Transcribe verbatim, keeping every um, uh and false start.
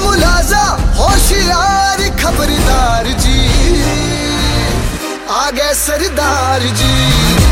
मुलाजा होशियार खबरदार जी, आ गए सरदार जी।